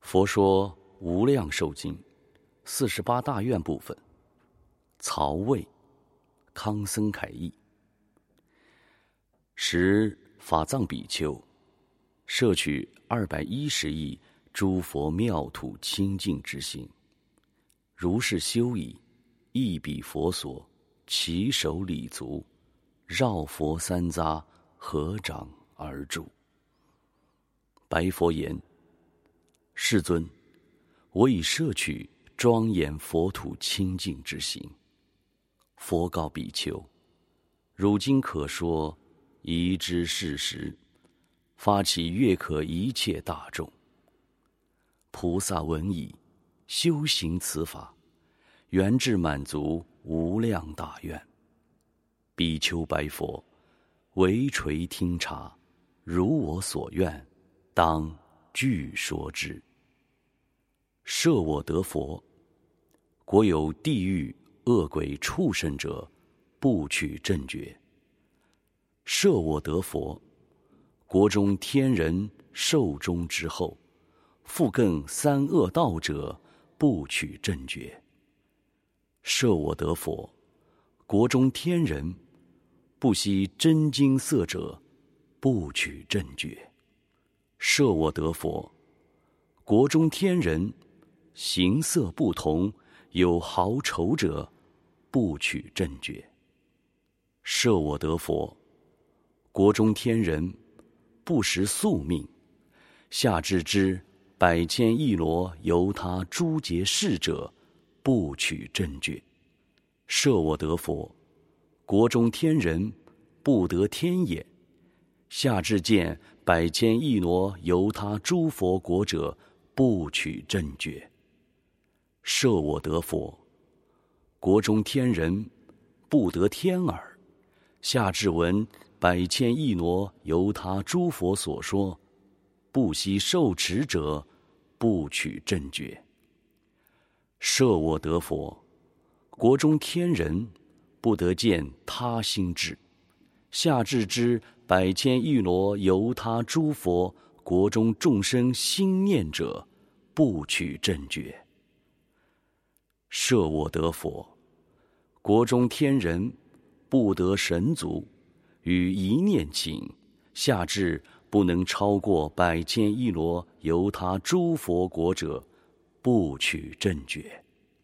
佛说无量寿经48大愿部分，曹魏康僧楷译。时法藏比丘摄取210亿诸佛妙土清净之心，如是修已，亦彼佛所，其手礼足，绕佛三匝，合掌而住。白佛言：世尊，我已摄取庄严佛土清净之心。佛告比丘：汝今可说宜之事实，发起悦可一切大众。菩萨闻已，修行此法，圆至满足无量大愿。比丘白佛：唯垂听察，如我所愿，当具说之。设我得佛，国有地狱恶鬼畜生者，不取正觉。设我得佛，国中天人寿终之后，复更三恶道者，不取正觉。设我得佛，国中天人不惜真金色者，不取正觉。设我得佛，国中天人形色不同，有好丑者，不取正觉。设我得佛，国中天人不识宿命，下至之百千亿罗由他诸劫世者，不取正觉。设我得佛，国中天人不得天眼，下至见百千亿罗由他诸佛国者，不取正觉。设我得佛，国中天人不得天耳，下至闻百千亿罗由他诸佛所说，不惜受持者，不取正觉。设我得佛，国中天人不得见他心智，下至之百千亿罗由他诸佛国中众生心念者，不取正觉。设我得佛，国中天人不得神足，与一念情，下至不能超过百千亿罗由他诸佛国者，不取正觉。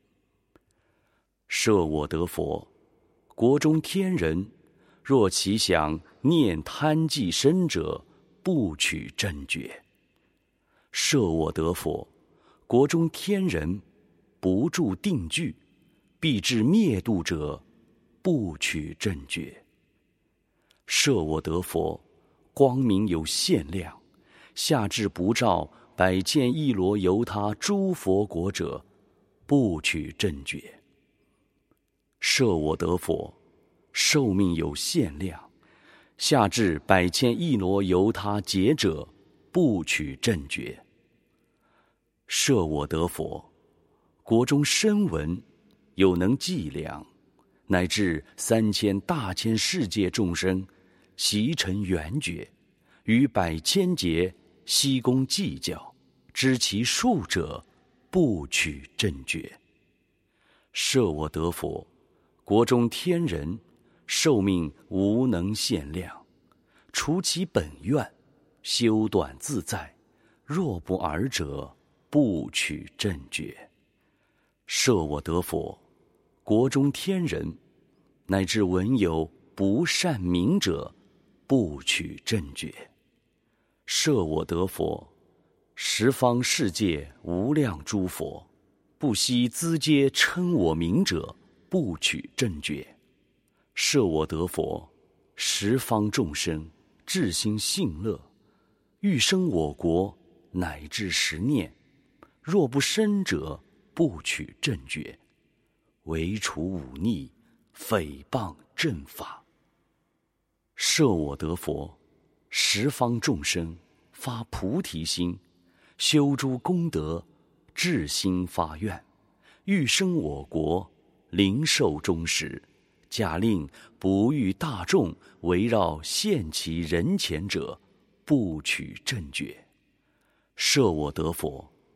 设我得佛，国中天人若其想念贪忌身者，不取正觉。设我得佛，国中天人不住定聚，必至灭度者，不取正觉。设我得佛，光明有限量，下至不照百千亿罗由他诸佛国者，不取正觉。设我得佛，寿命有限量，下至百千亿罗由他劫者，不取正觉。设我得佛，国中声闻有能计量，乃至3000大千世界众生，习成圆觉，于百千劫悉功计较，知其数者，不取正觉。设我得佛，国中天人寿命无能限量，除其本愿，修短自在，若不尔者，不取正觉。设我得佛，国中天人乃至闻有不善名者，不取正觉。设我得佛，十方世界无量诸佛，不惜资阶称我名者，不取正觉。设我得佛，十方众生至心信乐，欲生我国，乃至10念，若不生者，不取正觉。唯除忤逆，诽谤正法。设我得佛，十方众生发菩提心，修诸功德，至心发愿，欲生我国，临寿终时，假令不欲大众围绕现其人前者，不取正觉。设我得佛，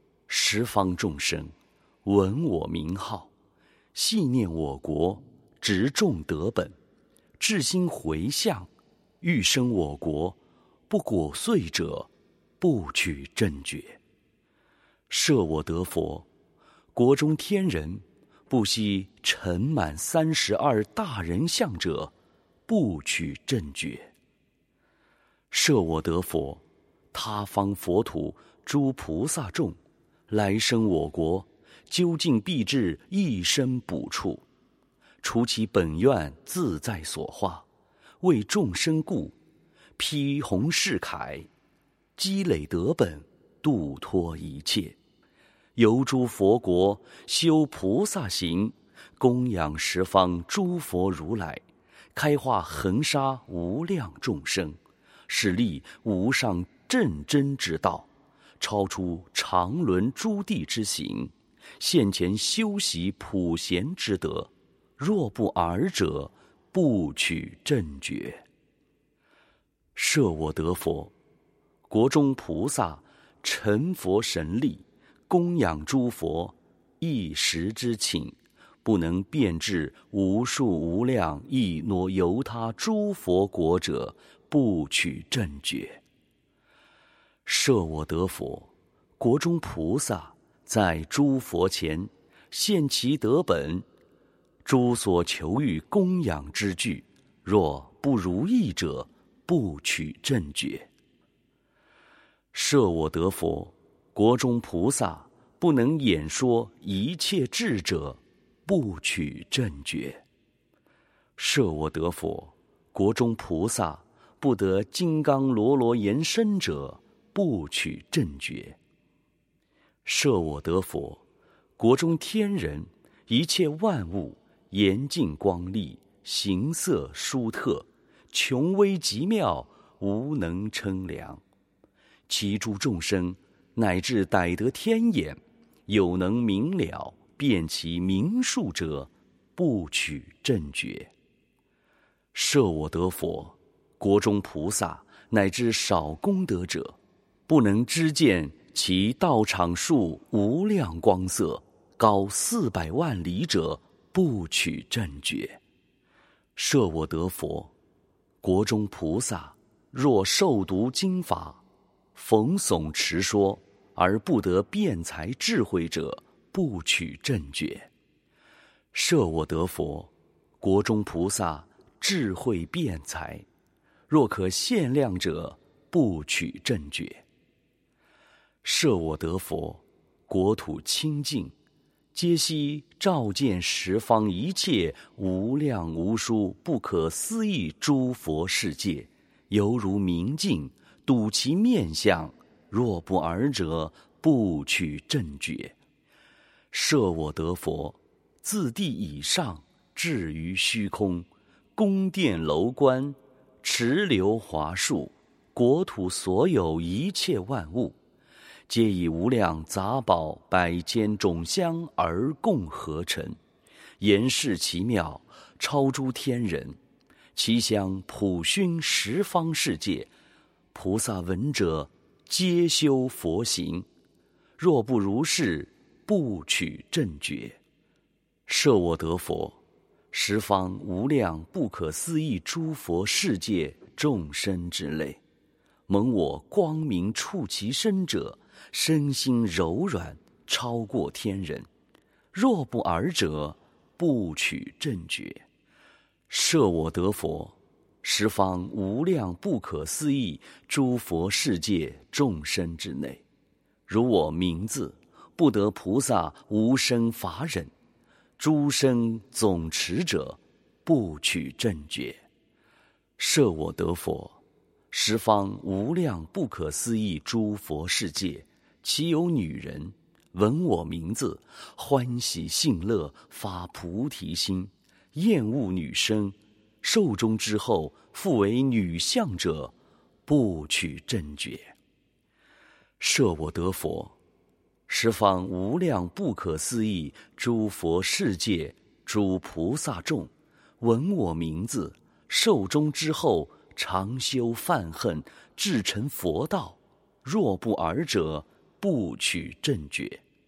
十方众生闻我名号，系念我国，执众德本，至心回向，欲生我国，不果遂者，不取正觉。设我得佛，国中天人不惜尘满32大人相者，不取正觉。设我得佛，他方佛土诸菩萨众，来生我国，究竟必至一身补处，除其本愿自在所化，为众生故，披红饰铠，积累德本，度脱一切。游诸佛国，修菩萨行，供养十方诸佛如来，开化恒沙无量众生，使立无上正真之道，超出常伦诸地之行，现前修习普贤之德，若不尔者，不取正觉。设我得佛，国中菩萨成佛神力，供养诸佛，一时之请，不能遍至无数无量亦挪由他诸佛国者，不取正觉。设我得佛，国中菩萨在诸佛前现其德本，诸所求欲供养之具，若不如意者，不取正觉。设我得佛，国中菩萨不能演说一切智者，不取正觉。设我得佛，国中菩萨不得金刚罗罗延伸者，不取正觉。设我得佛，国中天人一切万物严净光丽，形色殊特，穷微极妙，无能称量。其诸众生乃至逮得天眼，有能明了辨其名数者，不取正觉。设我得佛，国中菩萨乃至少功德者，不能知见其道场数无量光色，高400万里者，不取正觉。设我得佛，国中菩萨若受读经法，逢诵持说，而不得辩才智慧者，不取正觉。设我得佛，国中菩萨智慧辩才，若可限量者，不取正觉。设我得佛，国土清净，皆悉照见十方一切无量无数不可思议诸佛世界，犹如明镜，睹其面相，若不尔者，不取正觉。设我得佛，自地以上至于虚空，宫殿楼观，池流华树，国土所有一切万物，皆以无量杂宝百千种香而共合成，言示其妙，超诸天人，其香普熏十方世界，菩萨闻者，皆修佛行，若不如是，不取正觉。设我得佛，十方无量不可思议诸佛世界众生之类，蒙我光明触其身者，身心柔软，超过天人，若不尔者，不取正觉。设我得佛，十方无量不可思议诸佛世界众生之内，如我名字，不得菩萨无生法忍，诸生总持者，不取正觉。设我得佛，十方无量不可思议诸佛世界，其有女人闻我名字，欢喜信乐，发菩提心，厌恶女生，寿终之后复为女相者，不取正觉。设我得佛，十方无量不可思议诸佛世界诸菩萨众，闻我名字，寿终之后常修犯恨，至成佛道，若不尔者，不取正觉。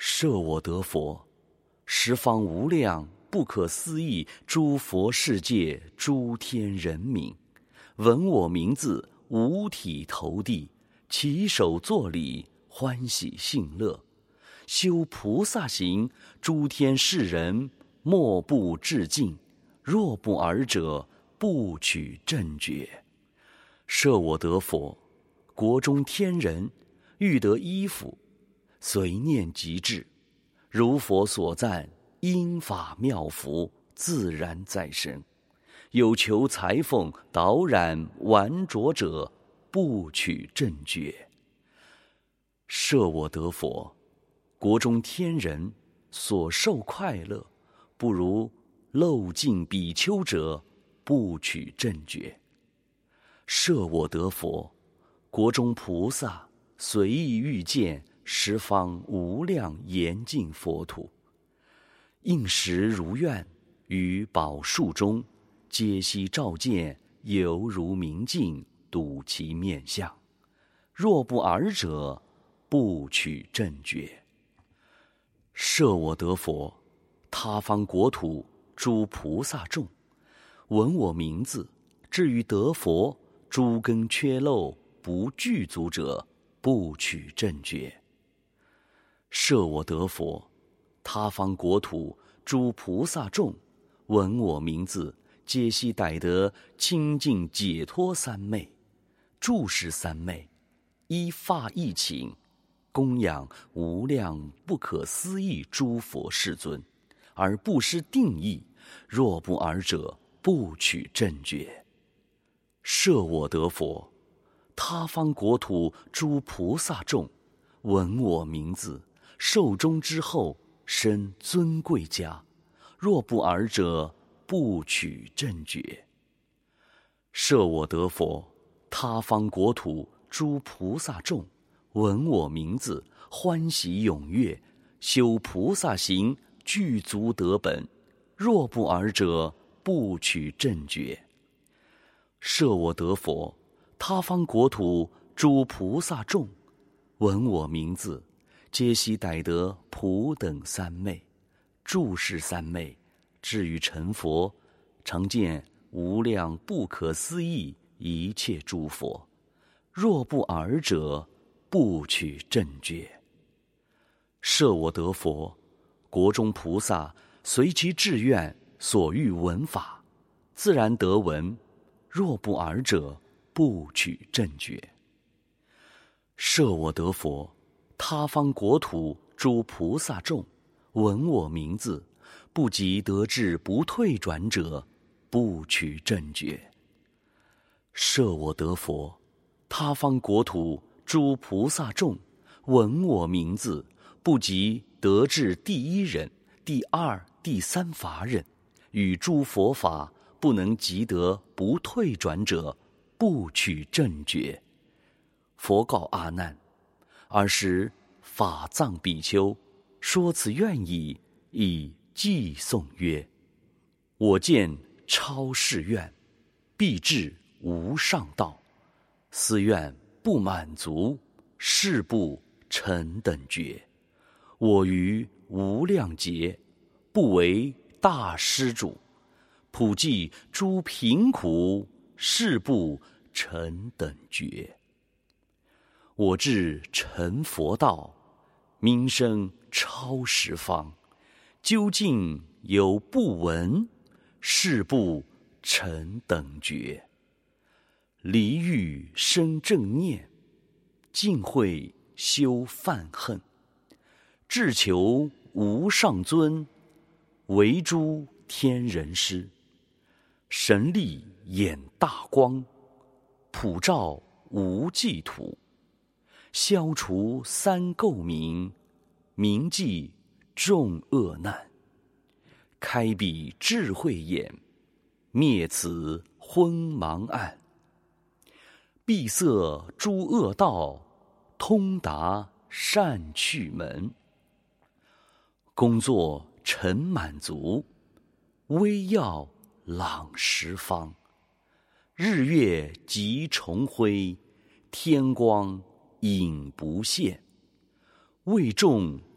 设我得佛，十方无量不可思议诸佛世界诸天人民，闻我名字，五体投地，起手作礼，欢喜信乐，修菩萨行，诸天世人莫不致敬，若不尔者，不取正觉。设我得佛，国中天人欲得衣服，随念即至，如佛所赞，因法妙服，自然在身。有求裁缝导染玩着者，不取正觉。设我得佛，国中天人所受快乐，不如漏尽比丘者，不取正觉。设我得佛，国中菩萨随意欲见十方无量严净佛土，应时如愿，于宝树中，皆悉照见，犹如明镜，睹其面相。若不尔者，不取正觉。设我得佛，他方国土诸菩萨众，闻我名字，至于得佛，诸根缺漏不具足者，不取正觉。设我得佛，他方国土诸菩萨众，闻我名字，皆悉逮得清净解脱三昧，住世三昧，依法义请，供养无量不可思议诸佛世尊，而不失定义，若不尔者，不取正觉。设我得佛，他方国土诸菩萨众，闻我名字，寿终之后，生尊贵家，若不尔者，不取正觉。设我得佛，他方国土诸菩萨众，闻我名字，欢喜踊跃，修菩萨行，具足得本，若不尔者，不取正觉。设我得佛，他方国土诸菩萨众，闻我名字，皆悉逮得普等三昧，住世三昧，至于成佛，常见无量不可思议一切诸佛，若不尔者，不取正觉。设我得佛，国中菩萨随其志愿所欲闻法，自然得闻，若不尔者，不取正觉。设我得佛，他方国土诸菩萨众，闻我名字，不及得至不退转者，不取正觉。设我得佛，他方国土诸菩萨众，闻我名字，不及得至第一忍、第二、第三法忍，与诸佛法不能即得不退转者，不取正觉。佛告阿难：尔时法藏比丘说此愿已，以偈颂曰：我见超世愿，必至无上道，斯愿不满足，誓不成等觉。我于无量劫，不为大施主，普济诸贫苦，誓不成等觉。我至成佛道，名声超十方，究竟有不闻，誓不成等觉。离欲生正念，尽会修犯恨，志求无上尊，为诸天人师。神力眼大光，普照无际土，消除三垢冥，明济众恶难。开彼智慧眼，灭此昏盲暗，闭塞诸恶道，通达善趣门。工作成满足，微耀朗十方。日月即重辉，天光影不现。为众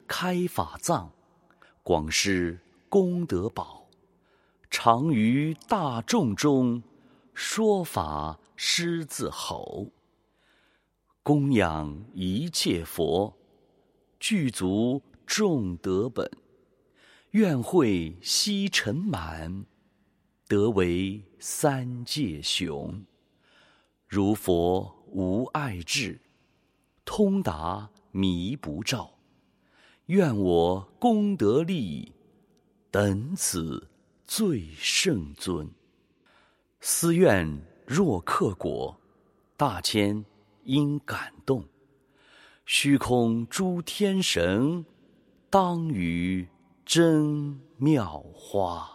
开法藏，广施功德宝，常于大众中说法狮子吼，供养一切佛，具足众德本，愿会悉尘满，得为三界雄。如佛无碍智，通达迷不照，愿我功德力，等此最胜尊。思愿若克果，大千应感动，虚空诸天神，当于真妙花。